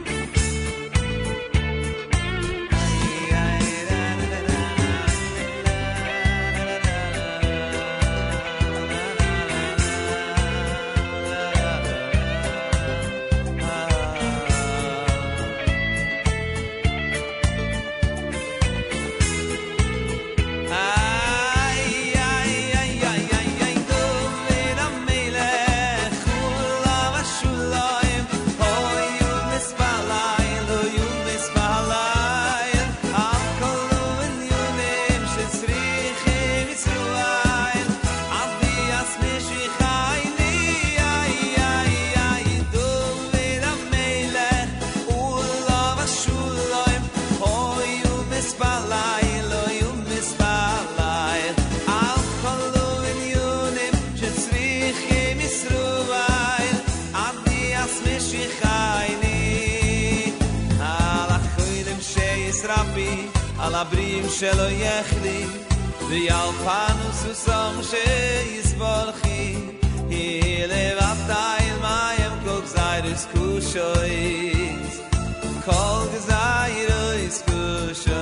הבריאים שלו יחלי ויאל פנוס וסום שיסבולחי היא לבטה אל מים כל גזיירס קושויס כל גזיירס קושויס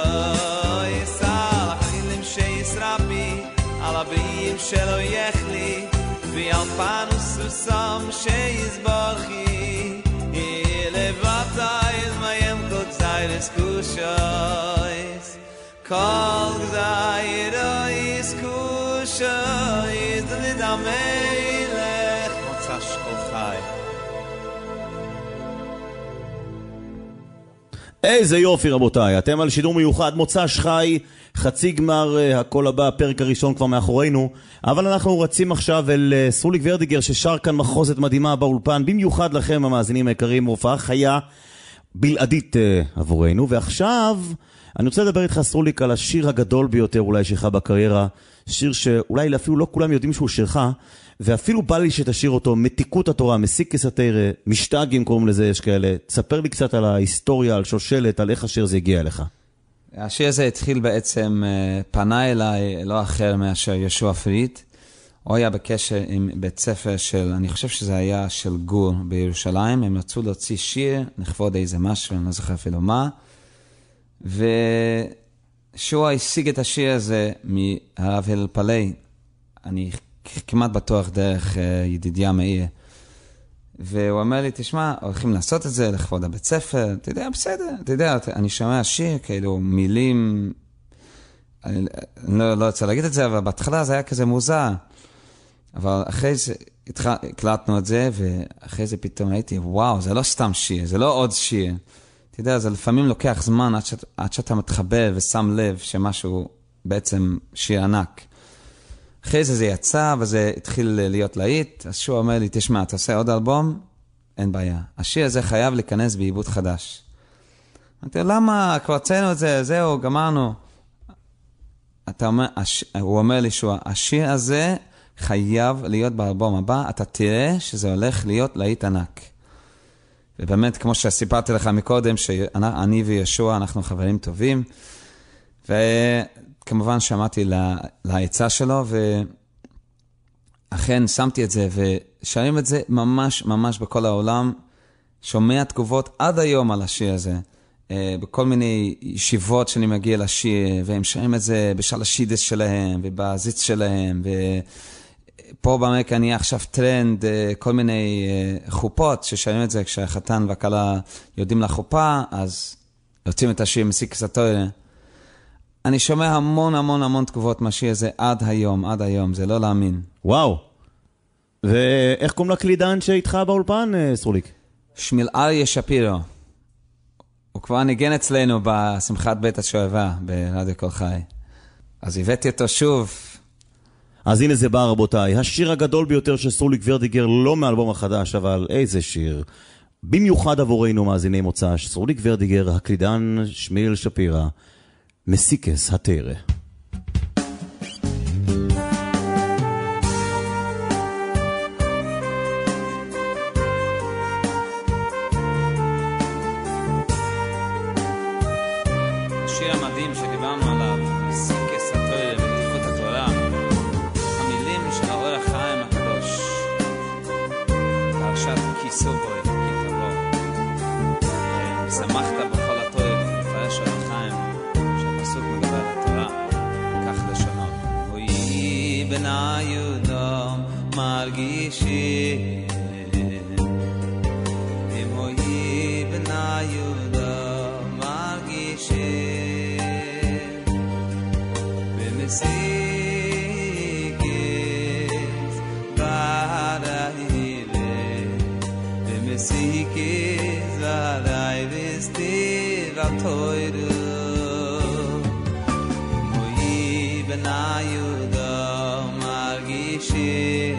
על החילים שיסרבי על הבריאים שלו יחלי ויאל פנוס וסום שיסבולחי היא לבטה אל מים כל גזיירס קושויס Kol gzayrois kushois David HaMelech Motza Shkol Chai איזה יופי רבותיי, אתם על שידור מיוחד מוצ"ש חי, חצי גמר הכל הבא, הפרק הראשון כבר מאחורינו, אבל אנחנו רצים עכשיו אל סרוליק ורדיגר ששר כאן מחוזת מדהימה באולפן, במיוחד לכם המאזינים היקרים, הופעה חיה, בלעדית עבורנו, ועכשיו אני רוצה לדבר איתך, סרוליק, על השיר הגדול ביותר אולי שלך בקריירה, שיר שאולי אפילו לא כולם יודעים שהוא שלך, ואפילו בא לי שתשאיר אותו, מתיקות התורה, מסיקס התורה, משתגים קוראים לזה, יש כאלה. תספר לי קצת על ההיסטוריה, על שושלת, על איך השיר זה הגיע אליך. השיר הזה התחיל בעצם, פנה אליי לא אחר מאשר ישוע פריד. הוא היה בקשר עם בית ספר של, אני חושב שזה היה של גור בירושלים. הם רצו להוציא שיר, לכבוד איזה משהו, אני לא זוכר אפילו מה. ושוע השיג את השיר הזה מהרב הלל פלאי. אני כמעט בטוח דרך ידידיה מאיר. והוא אומר לי, תשמע, הולכים לעשות את זה לכבוד הבית ספר. אתה יודע, בסדר, אתה יודע, אני שומע שיר, כאילו מילים, אני לא רוצה להגיד את זה, אבל בהתחלה זה היה כזה מוזר. אבל אחרי זה, הקלטנו את זה, ואחרי זה פתאום הייתי, וואו, זה לא סתם שיר, זה לא עוד שיר. אתה יודע, זה לפעמים לוקח זמן עד שאתה מתחבר ושם לב שמשהו בעצם שיר ענק. אחרי זה יצא, וזה התחיל להיות להיט, אז שהוא אומר לי, תשמע, אתה עושה עוד אלבום? אין בעיה. השיר הזה חייב להיכנס בעיבוד חדש. אמרתי, למה? כבר ציינו את זה, זהו, גמרנו. הוא אומר לי, השיר הזה חייב להיות באלבום הבא, אתה תראה שזה הולך להיות להיט ענק. ובאמת, כמו שסיפרתי לך מקודם, שאני וישוע, אנחנו חברים טובים, וכמובן שמעתי להיצע שלו, ואכן שמתי את זה, ושרים את זה ממש ממש בכל העולם, שומע תגובות עד היום על השיר הזה, בכל מיני ישיבות שאני מגיע לשיר, והם שרים את זה בשלשידס שלהם, ובזיץ שלהם, פה במקרה אני עכשיו טרנד, כל מיני חופות ששרים את זה, כשהחתן והקלה יודעים לחופה, אז יוצאים את השיר מסיקס התורה. אני שומע המון המון המון תגובות מהשיר הזה עד היום, זה לא להאמין. וואו. ואיך קוראים לקלידן שאיתך באולפן, סרוליק? שמיל אריה שפירו. הוא כבר ניגן אצלנו בשמחת בית השואבה ברדיו כל חי. אז הבאתי אותו שוב. אז הנה זה בא, רבותיי, השיר הגדול ביותר של סרוליק ורדיגר, לא מאלבום החדש, אבל איזה שיר. במיוחד עבורנו מאזיני מוצא, סרוליק ורדיגר, הקלידן שמיל שפירה, מסיקס התורה. השיר המדהים שדיברנו עליו, מסיקס התורה, מתיקות התורה, המילים של האור החיים הקדוש, פרשת כיסו בוי, כי תבוא, שמחת בכל התורה, מפרש אור החיים, שהפסוק מדבר על התורה, כך לשונות. אוי בני יהודה מרגישים, אם אוי בני יהודה מרגישים, ומסיקס ועדי ומסיקס ועדי וסתיב התוירו, מוי בני יהודה מרגישים,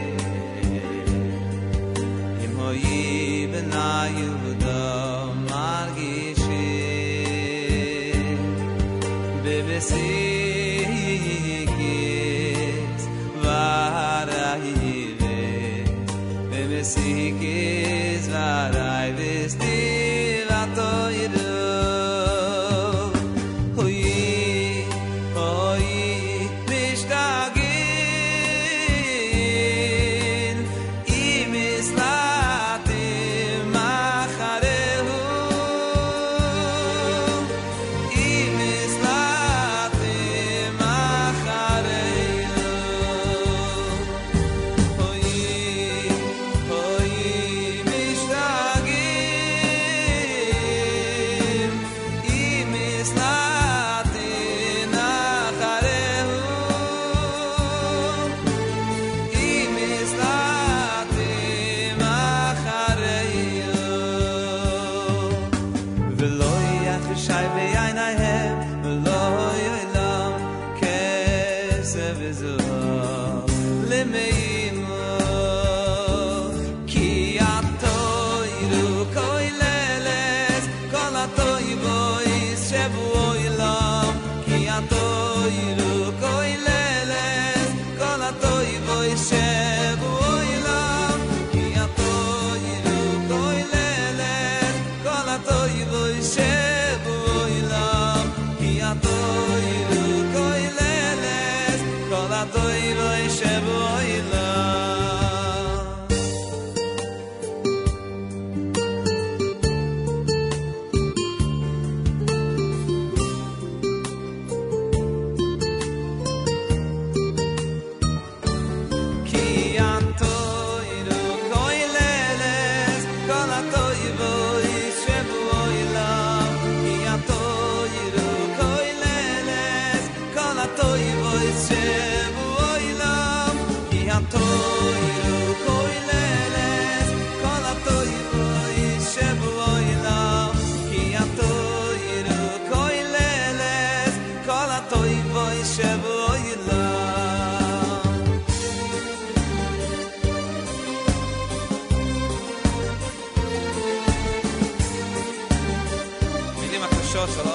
מוי בני יהודה מרגישים, במסיקס ועדי ומסיקס ועדי וסתיב התוירו,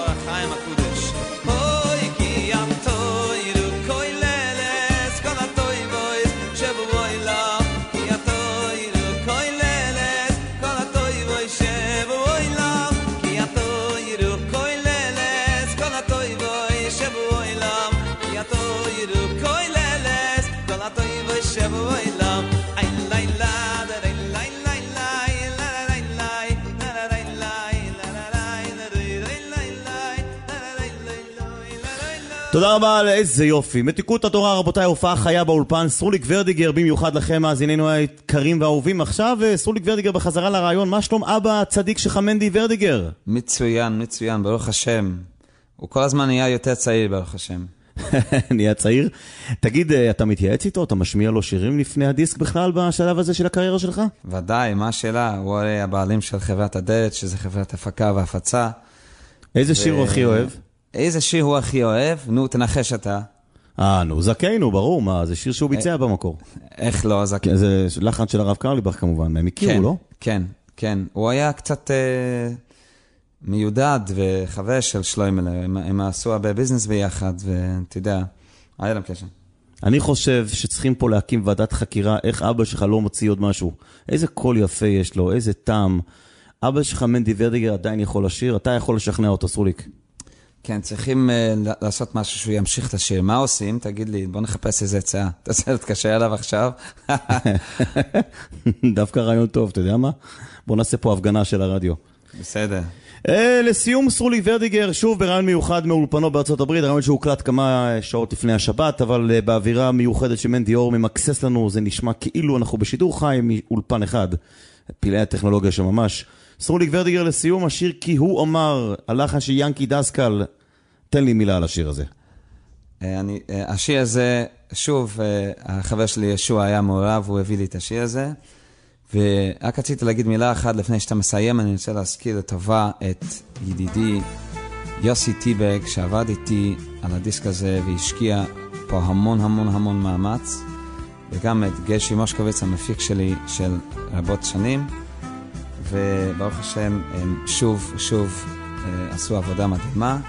החיים הקודש. אוי כי התוירו כוללס כל התויבויס שבוי לך, כי התוירו כוללס כל התויבויס שבוי לך, כי התוירו כוללס כל התויבויס שבוי לך, כי התוירו כוללס כל התויבויס שבוי לך. תודה רבה, איזה יופי. מתיקות התורה, רבותיי, הופעה חיה באולפן. סרוליק ורדיגר, במיוחד לכם, מאזיננו היקרים והאהובים. עכשיו סרוליק ורדיגר בחזרה לרעיון. מה שלום אבא הצדיק שלך מנדי ורדיגר? מצוין, מצוין, ברוך השם. הוא כל הזמן נהיה יותר צעיר, ברוך השם. נהיה צעיר. תגיד, אתה מתייעץ איתו? אתה משמיע לו שירים לפני הדיסק בכלל בשלב הזה של הקריירה שלך? ודאי, מה השאלה? הוא הרי הבעלים של חברת הדלת, שזה חברת הפקה והפצה. איזה שיר הוא הכי אוהב? איזה שיר הוא הכי אוהב? נו, תנחש אתה. נו, זכינו, ברור, מה, זה שיר שהוא ביצע במקור. איך לא, זכינו? זה לחן של הרב קרליבך כמובן, הם הכירו, לא? כן, כן. הוא היה קצת מיודד וחבר של שלוימלה, הם עשו הרבה ביזנס ביחד, ואתה יודע, היה להם קשר. אני חושב שצריכים פה להקים ועדת חקירה, איך אבא שלך לא מוציא עוד משהו. איזה קול יפה יש לו, איזה טעם. אבא שלך מנדי ורדיגר עדיין יכול לשיר, אתה יכול לשכנע אותו, סרוליק. כן, צריכים לעשות משהו שהוא ימשיך את השיר. מה עושים? תגיד לי, בוא נחפש איזה הצעה. אתה תקשר עליו עכשיו. דווקא רעיון טוב, אתה יודע מה? בוא נעשה פה הפגנה של הרדיו. בסדר. לסיום סרוליק ורדיגר, שוב ברעיון מיוחד מאולפנו בארצות הברית, רעיון שהוקלט כמה שעות לפני השבת, אבל באווירה מיוחדת שמנדי אור ממקסס לנו, זה נשמע כאילו אנחנו בשידור חי מאולפן אחד, פלאי הטכנולוגיה שממש. סרוליק ורדיגר לסיום, השיר כי הוא אמר, הלחן של ינקי דסקל, תן לי מילה על השיר הזה. השיר הזה, שוב, החבר שלי ישוע היה מעורב, הוא הביא לי את השיר הזה, ורק רציתי להגיד מילה אחת לפני שאתה מסיים, אני רוצה להזכיר לטובה את ידידי יוסי טיבג, שעבד איתי על הדיסק הזה, והשקיע פה המון המון המון מאמץ, וגם את גשי מושקוביץ, המפיק שלי של רבות שנים, וברוך השם הם שוב עשו עבודה מדהימה,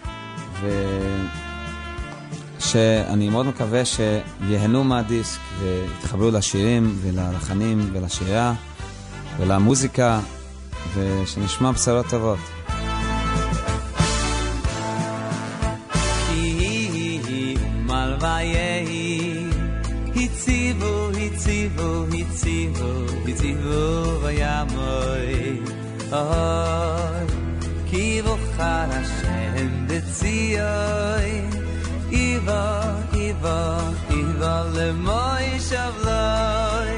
ושאני מאוד מקווה שיהנו מהדיסק ויתחברו לשירים וללחנים ולשירה ולמוזיקה, ושנשמע בשורות טובות. הציבו וימוי כי בוחר השם בציוי איבו למוי שבלוי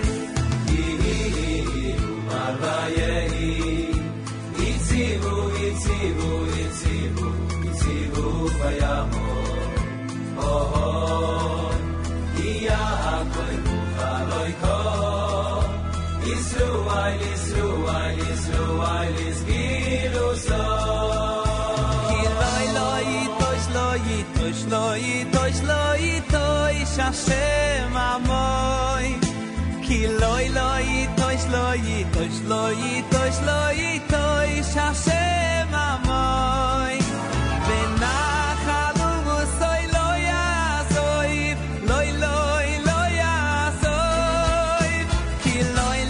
הציבו וימוי יעקוי בוחרוי כל Israel is giluso Ki loi Hashem amoy Ki loi Hashem amoy Benachalu soy lo yazoy loi yazoy Ki loi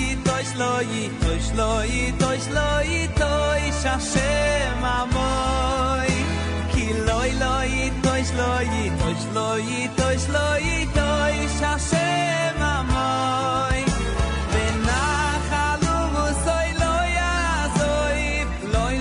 Hashem amoy Ki loi Hashem amoy Benachalu soy lo yazoy loi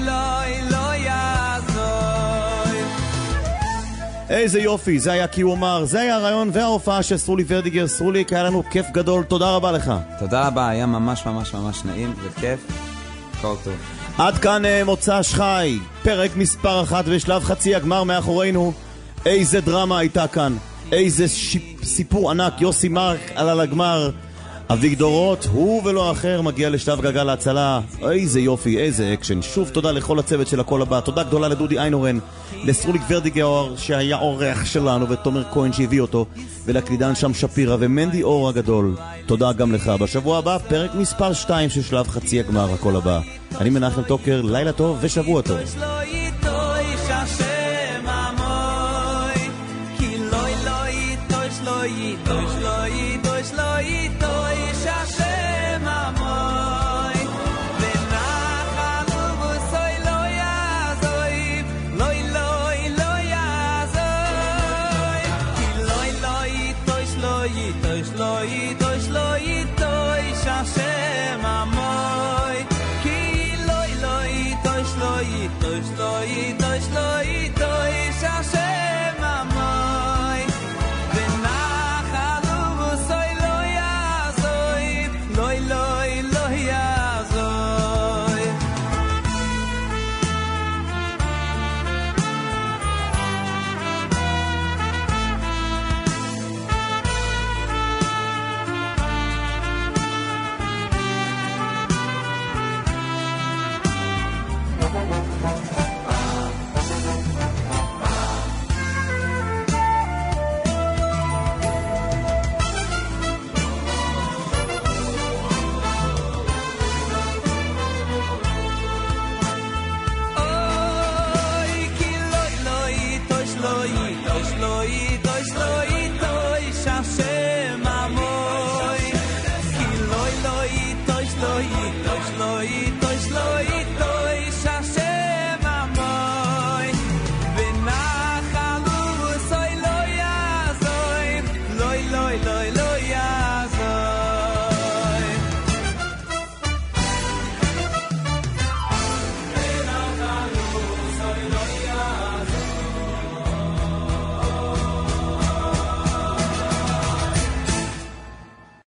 yazoy. איזה יופי, זה היה כי הוא אמר, זה היה הרעיון וההופעה של סרוליק ורדיגר. סרוליק, היה לנו כיף גדול, תודה רבה לך. תודה רבה, היה ממש נעים וכיף, כל טוב. עד כאן מוצ"ש חי, פרק מספר 1 ושלב חצי הגמר מאחורינו. איזה דרמה הייתה כאן, איזה סיפור ענק. יוסי מרק עלה לגמר, אביגדורות, הוא ולא אחר, מגיע לשלב גלגל ההצלה. איזה יופי, איזה אקשן. שוב תודה לכל הצוות של הכל הבא, תודה גדולה לדודי איינורן, לסרוליק ורדיגר שהיה אורח שלנו, ותומר כהן שהביא אותו, ולקלידן שם שפירה ומנדי אור הגדול. תודה גם לך. בשבוע הבא פרק מספר 2 של שלב חצי הגמר הכל הבא. אני מנחם טוקר, לילה טוב ושבוע טוב. euch leid